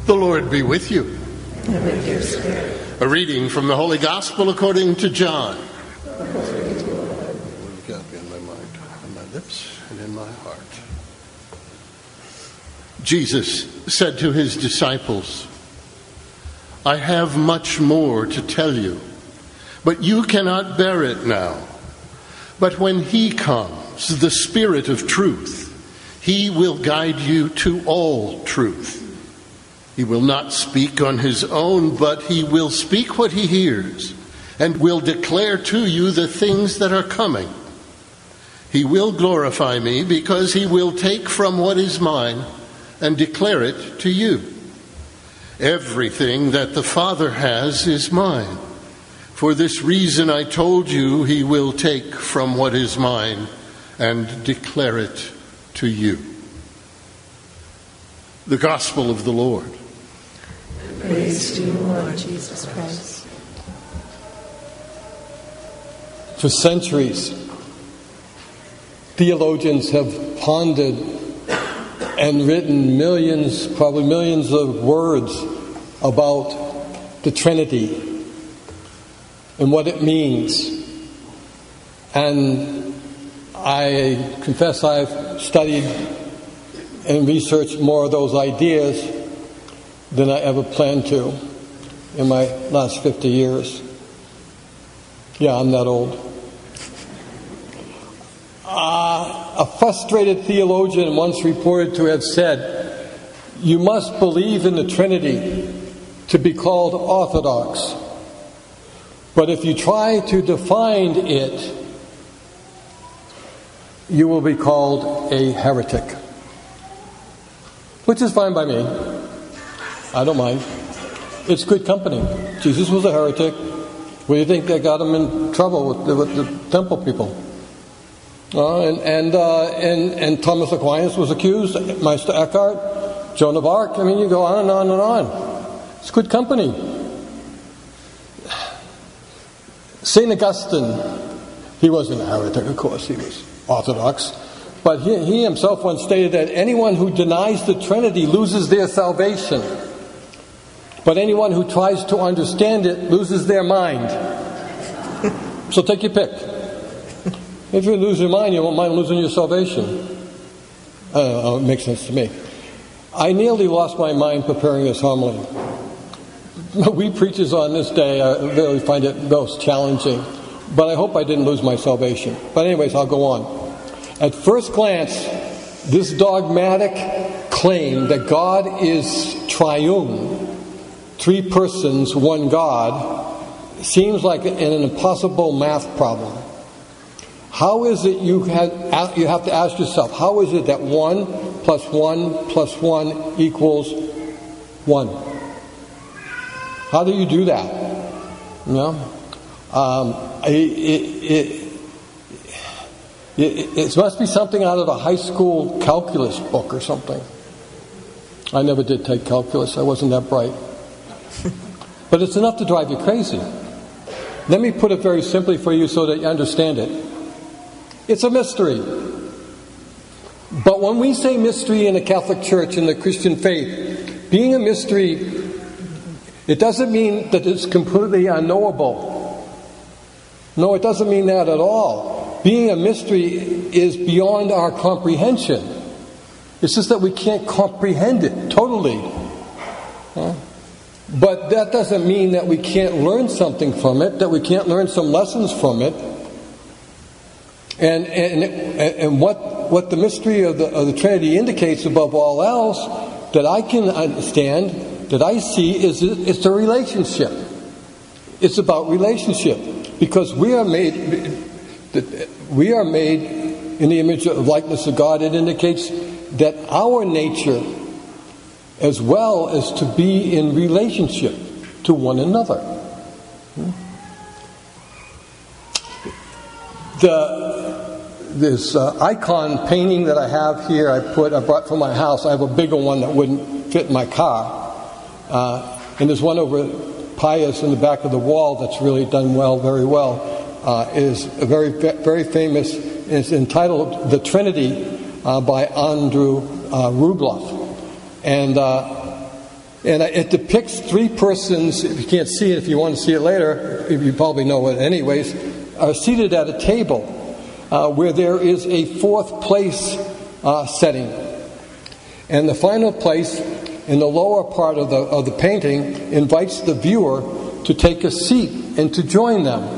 The Lord be with you. And with your spirit. A reading from the Holy Gospel according to John. In my mind, on my lips, and in my heart. Jesus said to his disciples, I have much more to tell you, but you cannot bear it now. But when he comes, the Spirit of truth, he will guide you to all truth. He will not speak on his own, but he will speak what he hears, and will declare to you the things that are coming. He will glorify me, because he will take from what is mine and declare it to you. Everything that the Father has is mine. For this reason I told you he will take from what is mine and declare it to you. The Gospel of the Lord. Praise to you, Lord Jesus Christ. For centuries, theologians have pondered and written probably millions of words about the Trinity and what it means. And I confess I've studied and researched more of those ideas than I ever planned to in my last 50 years. Yeah, I'm that old. A frustrated theologian once reported to have said, you must believe in the Trinity to be called orthodox. But if you try to define it, you will be called a heretic. Which is fine by me. I don't mind. It's good company. Jesus was a heretic. What do you think that got him in trouble with the temple people? And Thomas Aquinas was accused. Meister Eckhart, Joan of Arc. I mean, you go on and on and on. It's good company. St. Augustine, he wasn't a heretic, of course. He was orthodox. But he himself once stated that anyone who denies the Trinity loses their salvation. But anyone who tries to understand it loses their mind. So take your pick. If you lose your mind, you won't mind losing your salvation. It makes sense to me. I nearly lost my mind preparing this homily. We preachers on this day, I really find it most challenging. But I hope I didn't lose my salvation. But anyways, I'll go on. At first glance, this dogmatic claim that God is triune, three persons, one God, seems like an impossible math problem. How is it you have to ask yourself, how is it that 1 plus 1 plus 1 equals 1? How do you do that? You know? It must be something out of a high school calculus book or something. I never did take calculus. I wasn't that bright. But it's enough to drive you crazy. Let me put it very simply for you so that you understand it. It's a mystery. But when we say mystery in the Catholic Church, in the Christian faith, being a mystery, it doesn't mean that it's completely unknowable. No, it doesn't mean that at all. Being a mystery is beyond our comprehension. It's just that we can't comprehend it totally. But that doesn't mean that we can't learn something from it, that we can't learn some lessons from it. And what the mystery of the Trinity indicates above all else, that I can understand, that I see, is it's a relationship. It's about relationship. Because we are made in the image of likeness of God. It indicates that our nature, as well as to be in relationship to one another. This icon painting that I have here, I brought from my house. I have a bigger one that wouldn't fit in my car. And there's one over Pius in the back of the wall that's really done very well. Is a very, very famous. It's entitled "The Trinity" by Andrew Rublev. And And it depicts three persons. If you can't see it, if you want to see it later, you probably know it anyways, are seated at a table where there is a fourth place setting. And the final place in the lower part of the painting invites the viewer to take a seat and to join them.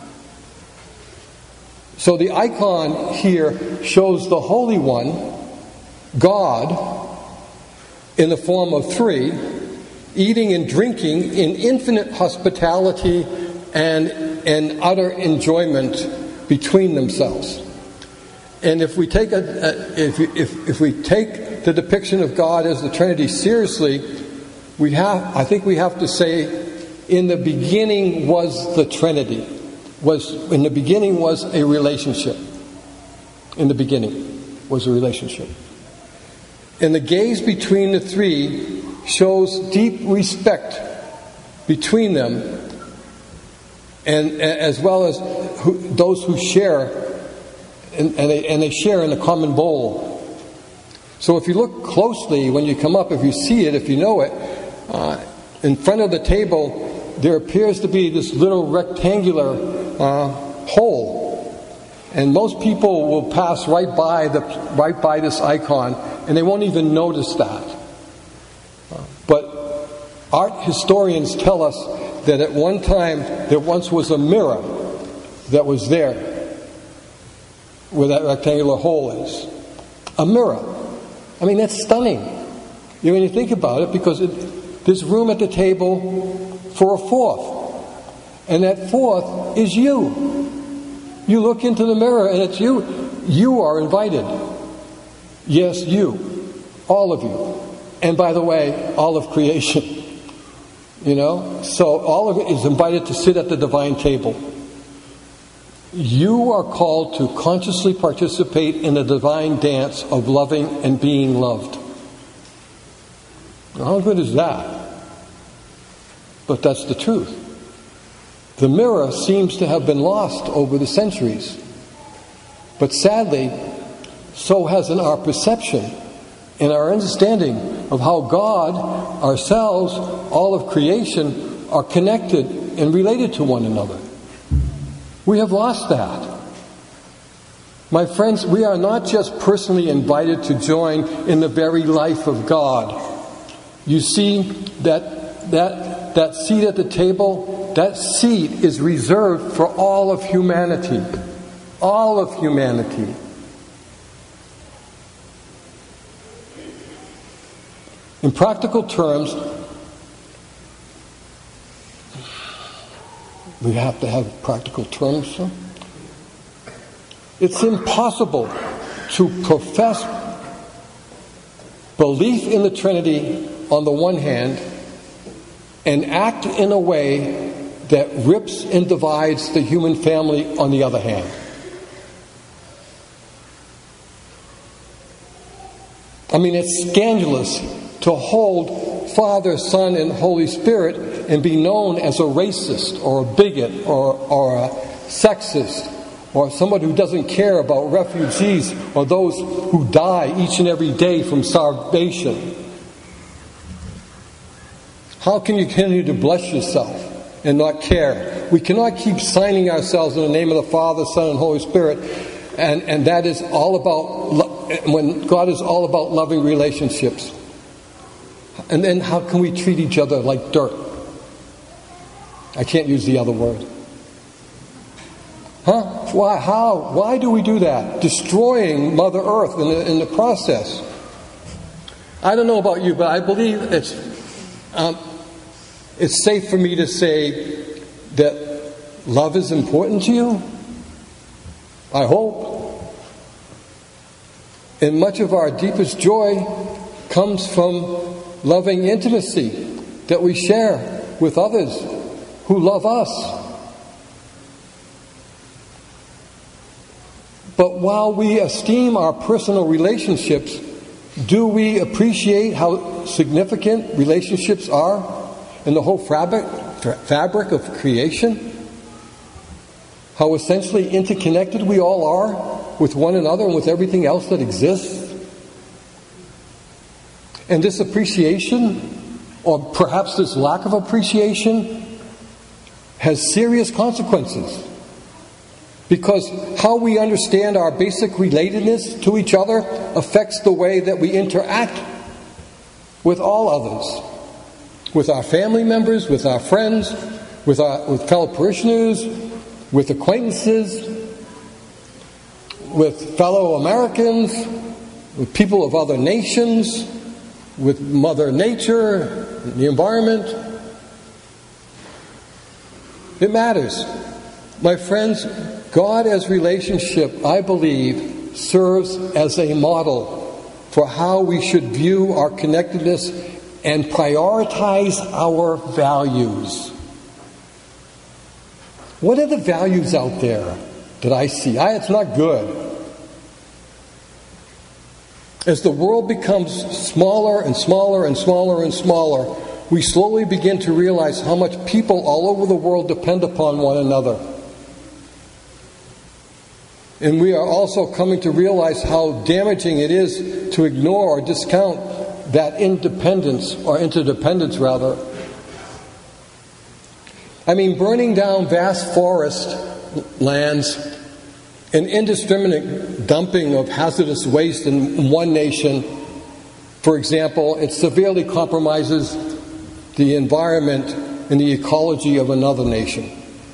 So the icon here shows the Holy One, God, in the form of three, eating and drinking in infinite hospitality and utter enjoyment between themselves. And if we take if we take the depiction of God as the Trinity seriously, I think we have to say, in the beginning was the Trinity. In the beginning was a relationship. In the beginning was a relationship. And the gaze between the three shows deep respect between them, and as well as those who share, and they share in a common bowl. So if you look closely when you come up, if you see it, if you know it, in front of the table there appears to be this little rectangular hole, and most people will pass right by this icon, and they won't even notice that. But art historians tell us that at one time there once was a mirror that was there where that rectangular hole is. A mirror. I mean, that's stunning. When you think about it, because there's room at the table for a fourth. And that fourth is you. You look into the mirror and it's you. You are invited. Yes, you. All of you. And by the way, all of creation. So all of it is invited to sit at the divine table. You are called to consciously participate in the divine dance of loving and being loved. Now, how good is that? But that's the truth. The mirror seems to have been lost over the centuries. But sadly, so has our perception and our understanding of how God, ourselves, all of creation are connected and related to one another. We have lost that. My friends, we are not just personally invited to join in the very life of God. You see, that seat at the table, that seat is reserved for all of humanity. All of humanity. In practical terms, we have to have practical terms. It's impossible to profess belief in the Trinity on the one hand and act in a way that rips and divides the human family on the other hand. I mean, it's scandalous to hold Father, Son, and Holy Spirit and be known as a racist or a bigot or a sexist or someone who doesn't care about refugees or those who die each and every day from starvation. How can you continue to bless yourself and not care? We cannot keep signing ourselves in the name of the Father, Son, and Holy Spirit, and that is all about, when God is all about loving relationships. And then how can we treat each other like dirt? I can't use the other word. Why? How? Why do we do that? Destroying Mother Earth in the process. I don't know about you, but I believe it's safe for me to say that love is important to you. I hope. And much of our deepest joy comes from loving intimacy that we share with others who love us. But while we esteem our personal relationships, do we appreciate how significant relationships are in the whole fabric of creation? How essentially interconnected we all are with one another and with everything else that exists? And this appreciation or perhaps this lack of appreciation, has serious consequences. Because how we understand our basic relatedness to each other affects the way that we interact with all others. With our family members, with our friends, with fellow parishioners, with acquaintances, with fellow Americans, with people of other nations, with Mother Nature, the environment. It matters. My friends, God as relationship, I believe, serves as a model for how we should view our connectedness and prioritize our values. What are the values out there that I see? It's not good. As the world becomes smaller and smaller and smaller and smaller, we slowly begin to realize how much people all over the world depend upon one another. And we are also coming to realize how damaging it is to ignore or discount that independence, or interdependence rather. I mean, burning down vast forest lands and indiscriminate dumping of hazardous waste in one nation, for example, it severely compromises the environment and the ecology of another nation.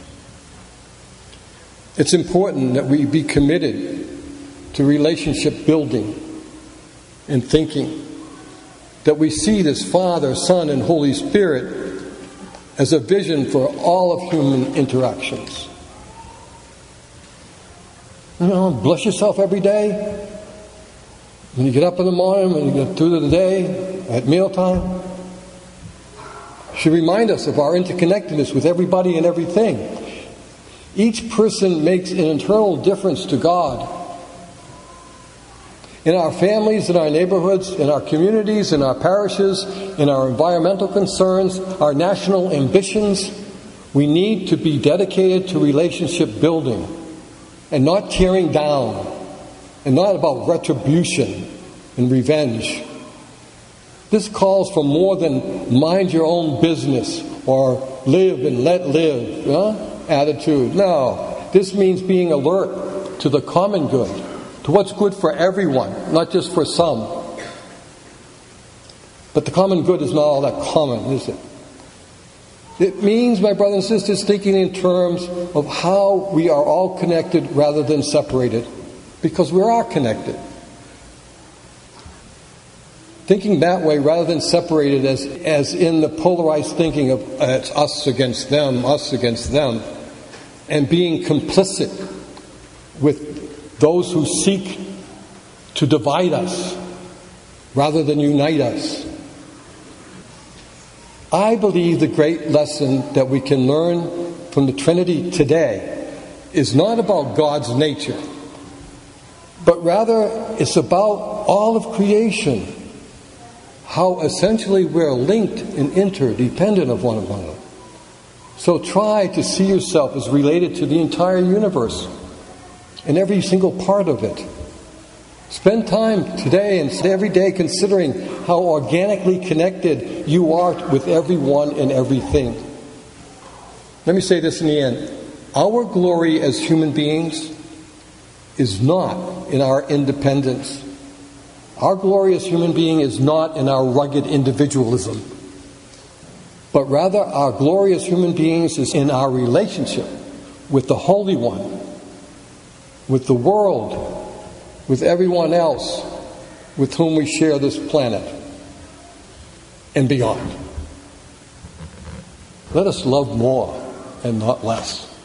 It's important that we be committed to relationship building and thinking, that we see this Father, Son, and Holy Spirit as a vision for all of human interactions. Bless yourself every day. When you get up in the morning, when you get through the day, at mealtime. Should remind us of our interconnectedness with everybody and everything. Each person makes an internal difference to God. In our families, in our neighborhoods, in our communities, in our parishes, in our environmental concerns, our national ambitions, we need to be dedicated to relationship building and not tearing down, and not about retribution and revenge. This calls for more than mind your own business or live and let live attitude. No, this means being alert to the common good, to what's good for everyone, not just for some. But the common good is not all that common, is it? It means, my brothers and sisters, thinking in terms of how we are all connected rather than separated, because we are connected. Thinking that way rather than separated as in the polarized thinking of it's us against them, and being complicit with those who seek to divide us rather than unite us. I believe the great lesson that we can learn from the Trinity today is not about God's nature, but rather it's about all of creation, how essentially we're linked and interdependent of one another. So try to see yourself as related to the entire universe and every single part of it. Spend time today and every day considering how organically connected you are with everyone and everything. Let me say this in the end. Our glory as human beings is not in our independence. Our glory as human being is not in our rugged individualism. But rather our glory as human beings is in our relationship with the Holy One, with the world, with everyone else with whom we share this planet and beyond. Let us love more and not less.